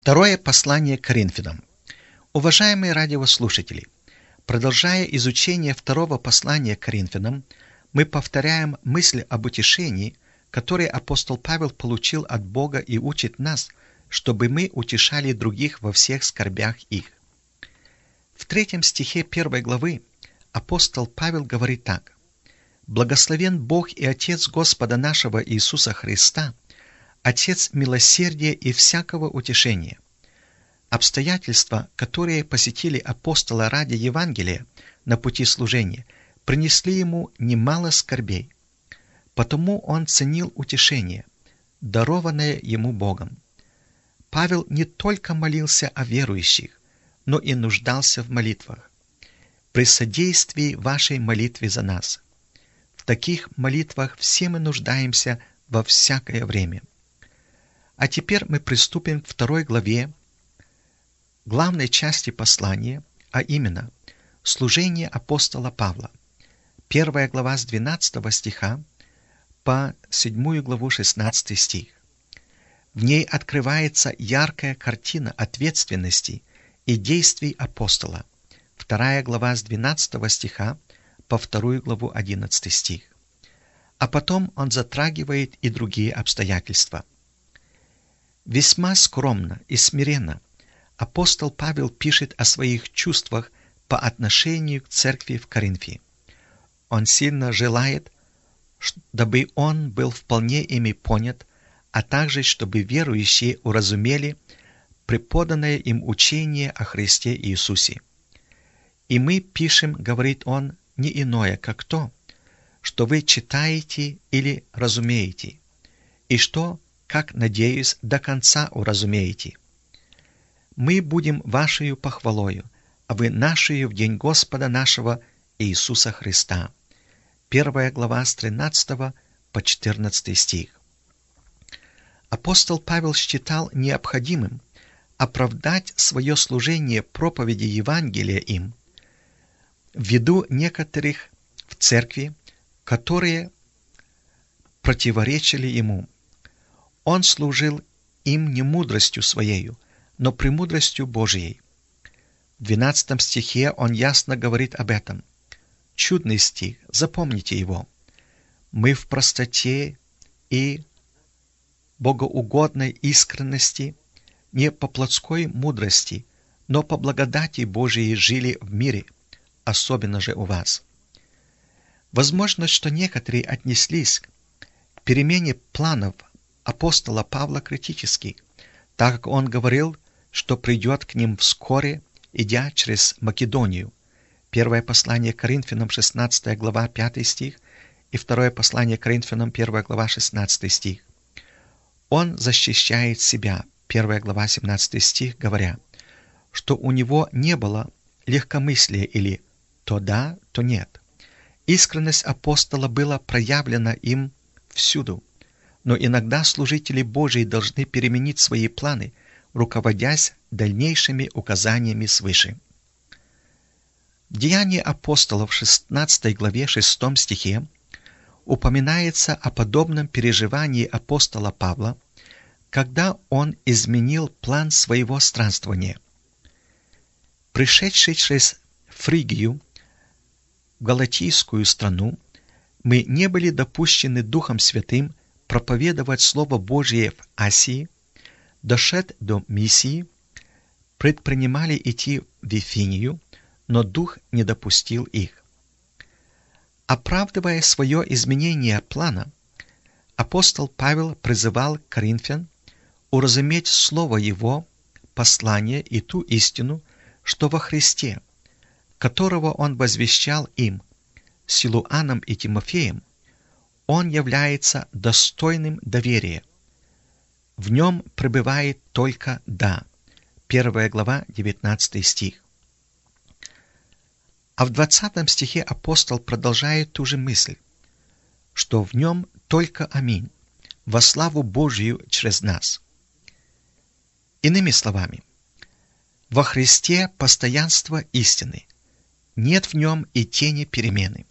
Второе послание к Коринфянам. Уважаемые радиослушатели, продолжая изучение второго послания к Коринфянам, мы повторяем мысль об утешении, которое апостол Павел получил от Бога и учит нас, чтобы мы утешали других во всех скорбях их. В 3 стихе 1 главы апостол Павел говорит так: «Благословен Бог и Отец Господа нашего Иисуса Христа, Отец милосердия и всякого утешения». Обстоятельства, которые посетили апостола ради Евангелия на пути служения, принесли ему немало скорбей. Потому он ценил утешение, дарованное ему Богом. Павел не только молился о верующих, но и нуждался в молитвах. При содействии вашей молитве за нас. В таких молитвах все мы нуждаемся во всякое время. А теперь мы приступим к 2 главе, главной части послания, а именно служение апостола Павла. 1 глава с 12 стиха по 7 главу 16 стих. В ней открывается яркая картина ответственности и действий апостола. 2 глава с 12 стиха по 2 главу 11 стих. А потом он затрагивает и другие обстоятельства. Весьма скромно и смиренно апостол Павел пишет о своих чувствах по отношению к церкви в Коринфе. Он сильно желает, дабы он был вполне ими понят, а также чтобы верующие уразумели преподанное им учение о Христе Иисусе. «И мы пишем, — говорит он, — не иное, как то, что вы читаете или разумеете, и что, как надеюсь, до конца уразумеете. Мы будем вашею похвалою, а вы нашею в день Господа нашего Иисуса Христа». 1 глава с 13 по 14 стих. Апостол Павел считал необходимым оправдать свое служение проповеди Евангелия им, ввиду некоторых в церкви, которые противоречили ему. Он служил им не мудростью своею, но премудростью Божией. В 12 стихе он ясно говорит об этом. Чудный стих, запомните его. «Мы в простоте и богоугодной искренности, не по плотской мудрости, но по благодати Божией жили в мире, особенно же у вас». Возможно, что некоторые отнеслись к перемене планов апостола Павла критически, так как он говорил, что придет к ним вскоре, идя через Македонию. Первое послание к Коринфянам, 16 глава, 5 стих, и второе послание к Коринфянам, 1 глава, 16 стих. Он защищает себя, 1 глава, 17 стих, говоря, что у него не было легкомыслия или то да, то нет. Искренность апостола была проявлена им всюду, но иногда служители Божии должны переменить свои планы, руководясь дальнейшими указаниями свыше. В Деянии апостолов в 16 главе 6 стихе упоминается о подобном переживании апостола Павла, когда он изменил план своего странствования. Пришедший через Фригию в Галатийскую страну, мы не были допущены Духом Святым проповедовать Слово Божие в Асии, дошед до Мисии, предпринимали идти в Вифинию, но Дух не допустил их. Оправдывая свое изменение плана, апостол Павел призывал коринфян уразуметь слово его, послание и ту истину, что во Христе, которого он возвещал им, Силуаном и Тимофеем, он является достойным доверия. В нем пребывает только «да». 1 глава, 19 стих. А в 20 стихе апостол продолжает ту же мысль, что в нем только «Аминь», во славу Божию через нас. Иными словами, во Христе постоянство истины, нет в нем и тени перемены.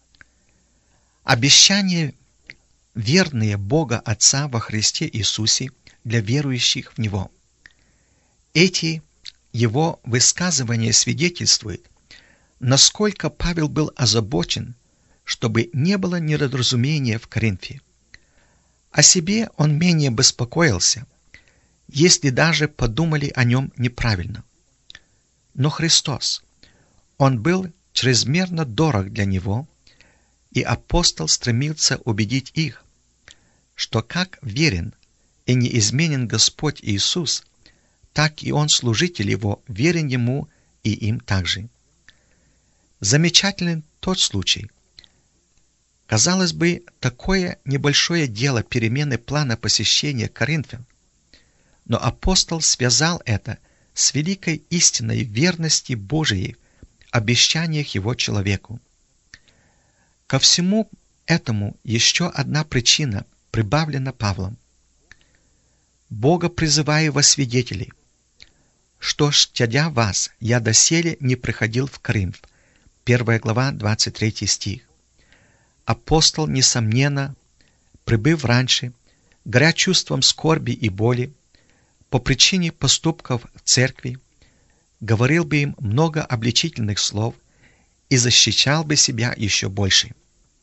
Обещания, верные Бога Отца во Христе Иисусе для верующих в Него. Эти его высказывания свидетельствуют, насколько Павел был озабочен, чтобы не было недоразумения в Коринфе. О себе он менее беспокоился, если даже подумали о нем неправильно. Но Христос, Он был чрезмерно дорог для него, и апостол стремился убедить их, что как верен и неизменен Господь Иисус, так и он, служитель Его, верен Ему и им также. Замечателен тот случай. Казалось бы, такое небольшое дело перемены плана посещения Коринфян, но апостол связал это с великой истиной верности Божией в обещаниях Его человеку. Ко всему этому еще одна причина прибавлена Павлом. «Бога призываю во свидетели, что, щадя вас, я доселе не приходил в Коринф». 1 глава, 23 стих. Апостол, несомненно, прибыв раньше, горя чувством скорби и боли, по причине поступков в церкви, говорил бы им много обличительных слов и защищал бы себя еще больше.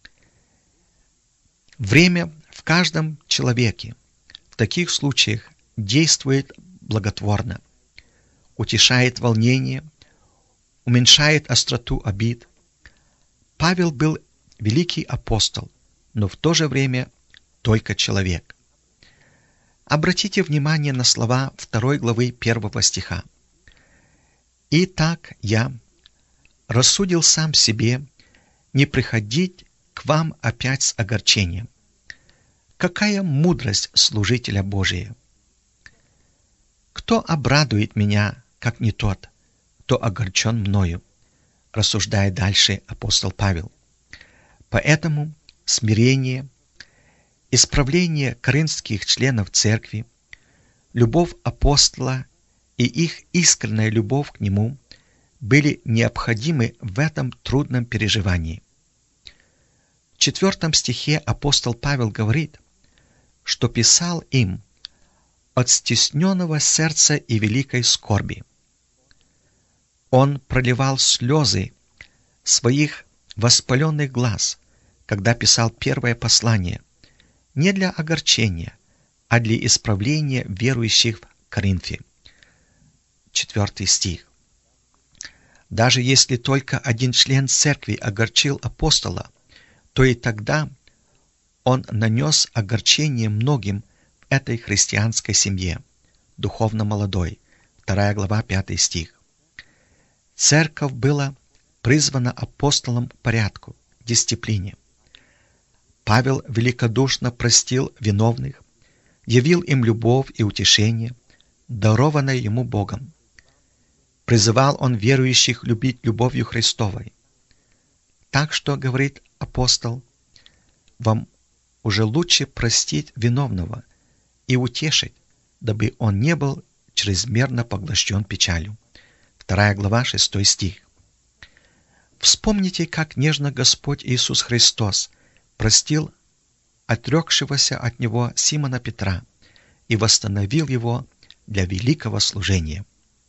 Время в каждом человеке в таких случаях действует благотворно, утешает волнение, уменьшает остроту обид. Павел был великий апостол, но в то же время только человек. Обратите внимание на слова 2 главы 1 стиха. «Итак я рассудил сам себе не приходить к вам опять с огорчением». Какая мудрость служителя Божия! «Кто обрадует меня, как не тот, кто огорчен мною?» рассуждает дальше апостол Павел. Поэтому смирение, исправление коринфских членов церкви, любовь апостола и их искренняя любовь к нему были необходимы в этом трудном переживании. В 4 стихе апостол Павел говорит, что писал им от стесненного сердца и великой скорби. Он проливал слезы своих воспаленных глаз, когда писал первое послание, не для огорчения, а для исправления верующих в Коринфе. 4 стих. Даже если только один член церкви огорчил апостола, то и тогда он нанес огорчение многим в этой христианской семье, духовно молодой. 2 глава 5 стих. Церковь была призвана апостолом к порядку, дисциплине. Павел великодушно простил виновных, явил им любовь и утешение, дарованное ему Богом. Призывал он верующих любить любовью Христовой. Так что, говорит апостол, вам уже лучше простить виновного и утешить, дабы он не был чрезмерно поглощен печалью. 2 глава 6 стих. Вспомните, как нежно Господь Иисус Христос простил отрекшегося от Него Симона Петра и восстановил его для великого служения.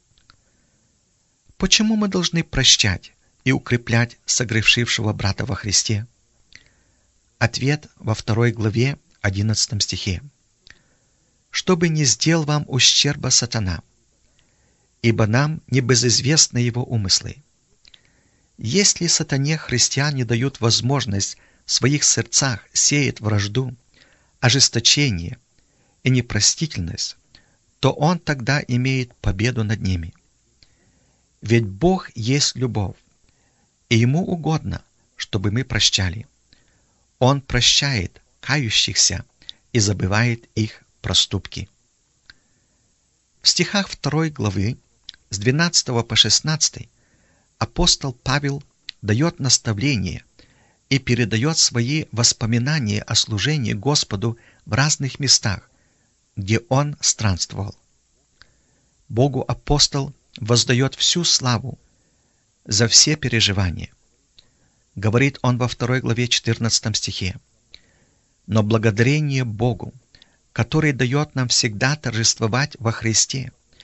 Почему мы должны прощать и укреплять согрешившего брата во Христе? Ответ во 2 главе 11 стихе. «Чтобы не сделал вам ущерба сатана, ибо нам не безызвестны его умыслы». Если сатане христиане дают возможность в своих сердцах сеять вражду, ожесточение и непростительность, то он тогда имеет победу над ними. Ведь Бог есть любовь, и Ему угодно, чтобы мы прощали. Он прощает кающихся и забывает их проступки. В стихах 2 главы с 12 по 16 апостол Павел дает наставление и передает свои воспоминания о служении Господу в разных местах, где он странствовал. Богу апостол воздает всю славу за все переживания. Говорит он во 2 главе 14 стихе. «Но благодарение Богу, который дает нам всегда торжествовать во Христе,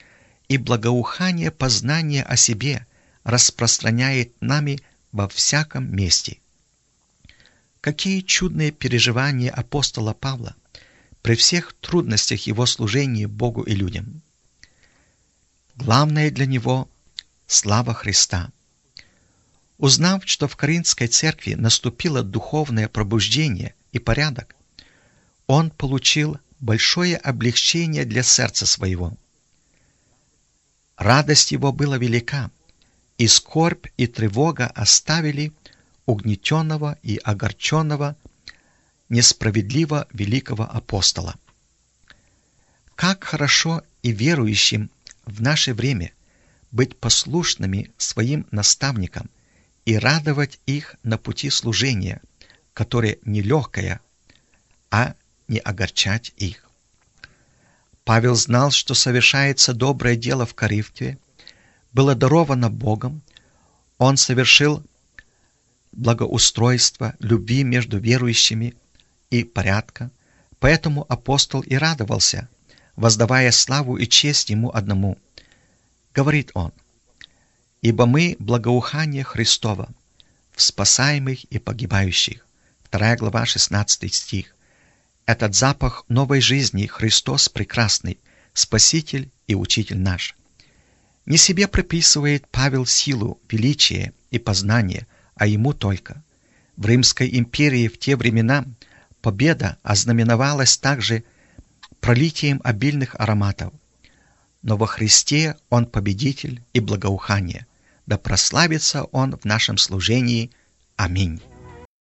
и благоухание познания о себе распространяет нами во всяком месте. Какие чудные переживания апостола Павла при всех трудностях его служения Богу и людям. Главное для него – слава Христа. Узнав, что в Коринфской церкви наступило духовное пробуждение и порядок, он получил большое облегчение для сердца своего. Радость его была велика, и скорбь и тревога оставили угнетенного и огорченного, несправедливо великого апостола. Как хорошо и верующим в наше время быть послушными своим наставникам и радовать их на пути служения, которое нелегкое, а не огорчать их. Павел знал, что совершается доброе дело в Коринфе, было даровано Богом, он совершил благоустройство, любви между верующими и порядка, поэтому апостол и радовался, воздавая славу и честь ему одному. Говорит он: «Ибо мы благоухание Христово в спасаемых и погибающих». 2 глава, 16 стих. Этот запах новой жизни Христос прекрасный, Спаситель и Учитель наш. Не себе приписывает Павел силу, величие и познание, а ему только. В Римской империи в те времена победа ознаменовалась также пролитием обильных ароматов. Но во Христе Он победитель и благоухание. Да прославится Он в нашем служении. Аминь.